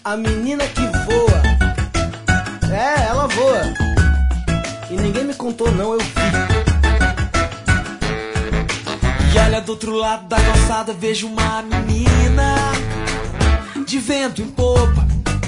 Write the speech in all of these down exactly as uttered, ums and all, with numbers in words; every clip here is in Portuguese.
A menina que voa. É, ela voa. E ninguém me contou não, eu vi. E olha do outro lado da calçada, vejo uma menina de vento em popa,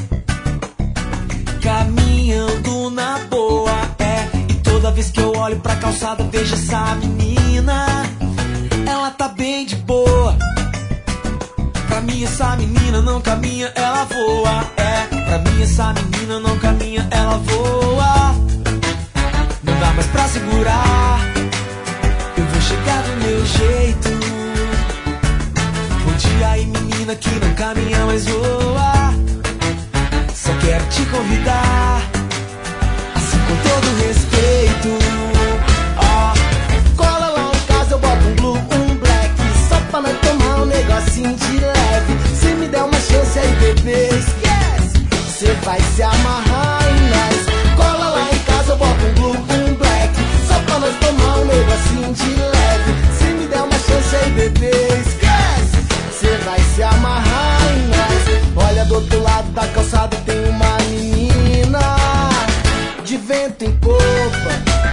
caminhando na boa, é. E toda vez que eu olho pra calçada, vejo essa menina, ela tá bem de boa. Pra mim essa menina não caminha, ela voa, é. Pra mim essa menina não caminha, ela voa. Não dá mais pra segurar, eu vou chegar do meu jeito. Bom dia aí menina que não caminha, mas voa. Só quero te convidar, assim com todo respeito. Ó, cola lá em casa, eu boto um blue, um black, só pra nós tomar um negocinho de leve. Se me der uma chance aí, bebê, esquece, cê vai se amarrar em nós. Cola lá em casa, eu boto um blue, um black, só pra nós tomar um negocinho de leve. Se me der uma chance aí, bebê, esquece, cê vai se amarrar em nós. Olha do outro lado da calçada tem uma menina de vento em popa,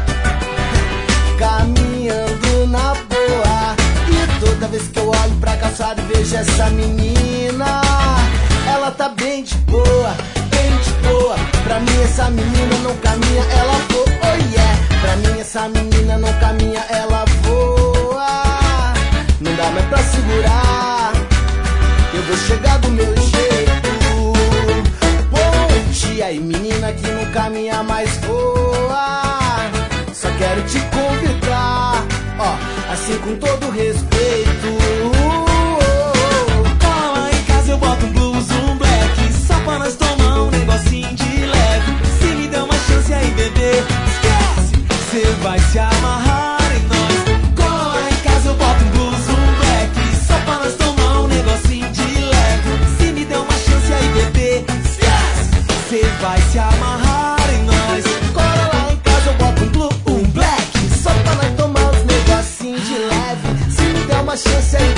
caminhando na boa. E toda vez que eu olho pra calçada e vejo essa menina, ela tá bem de boa, bem de boa. Pra mim essa menina não caminha, ela voa, oh yeah. Pra mim essa menina não caminha, ela voa. Não dá mais pra segurar, eu vou chegar do meu jeito. Bom dia aí menina que não caminha, mais voa. Só quero te convidar, ó, assim com todo respeito. Cola lá em casa, eu boto um blues, um black, só pra nós tomar um negocinho de leve. Se me der uma chance aí, bebê, esquece, cê vai se amarrar em nós. Cola lá em casa, eu boto um blues, um black, só pra nós tomar um negocinho de leve. Se me der uma chance aí, bebê, esquece, cê vai se amarrar em nós. Cola lá em casa, eu boto um blue, um black, só pra nós tomar uns negocinhos de leve. Se me der uma chance aí,